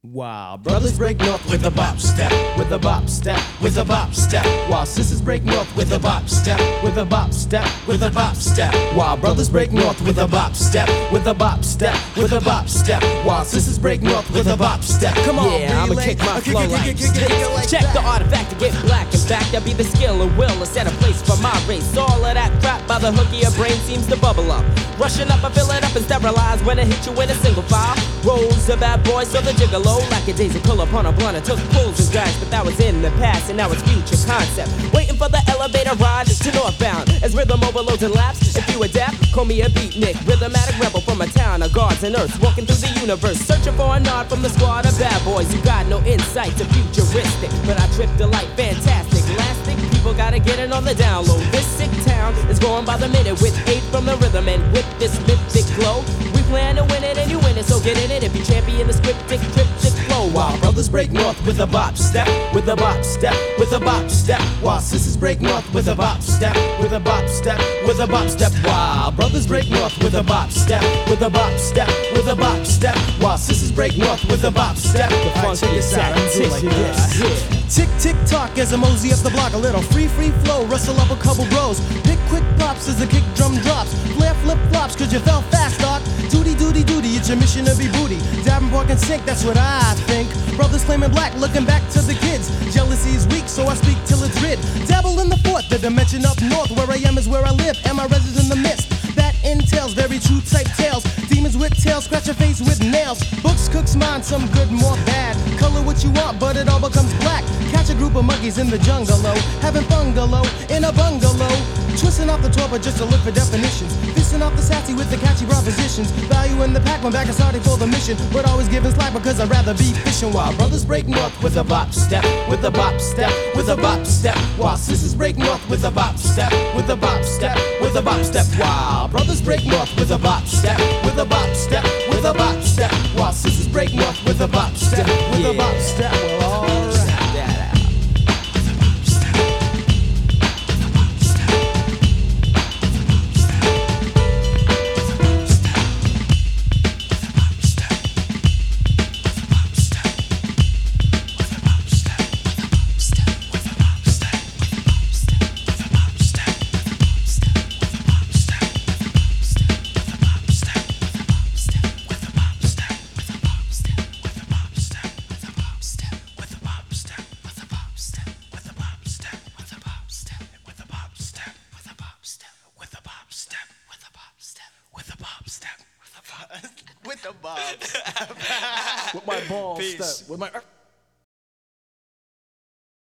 While brothers break north with a bop step, with a bop step, with a bop step. While sisters break north with a bop step, with a bop step, with a bop step. While brothers break north with a bop step, with a bop step, with a bop step. While sisters break north with a bop step. Come on, yeah, I'ma kick my flow like this. Check the artifact to get black. In fact, I'll be the skill and will to set a place for my race. All of that crap by the hook of your brain seems to bubble up. Rushing up, I fill it up and sterilize when I hit you in a single file. Rolls a bad boy, so the gigolo. Like a daisy pull upon a blunt, I took pulls and drags, but that was in the past and now it's future concept. Waiting for the elevator ride to northbound. As rhythm overloads and laps, if you adapt, call me a beatnik. Rhythmatic rebel from a town of gods and earths, walking through the universe, searching for a nod from the squad of bad boys. You got no insight to futuristic, but I trip the light, fantastic, elastic. People gotta get it on the download. This sick town is going by the minute with 8 from the rhythm, and with this mythic glow, we plan to win it and you win it, so get in it if you champion the cryptic flow. While brothers break north with a bop step, with a bop step, with a bop step. While sisters break north with a bop step, with a bop step, with a bop step. While brothers break north with a bop step, with a bop step, with a bop step. While sisters break north with a bop step. The funkiest activity. Tick tick tock as I mosey up the block, a little free flow, rustle up a couple bros. Pick quick pops as the kick drum drops. Flare flip flops cause you fell fast, doc. Duty, it's your mission to be booty. Davenport can sink, that's what I think. Brothers claiming black, looking back to the kids. Jealousy is weak, so I speak till it's rid. Dabble in the fourth, the dimension up north. Where I am is where I live, and my residence in the mist. That entails very true type tales. Demons with tails, scratch your face with nails. Books, cooks, mind, some good, more bad. Color what you want, but it all becomes black. Catch a group of monkeys in the jungle, having bungalow in a bungalow. Twisting off the 12 but just to look for definitions. Fisting off the sassy with the catchy propositions. Value in the pack when back and starting for the mission. But always giving slack because I'd rather be fishing. While brothers break north with a bop step, with a bop step, with a bop step. While sisters break north with a bop step, with a bop step, with a bop step. While brothers break north with a bop step, with a bop step, with a bop step. While sisters break north with a bop step, with a bop step. Well, alright. With the bob step. With my ball step. With my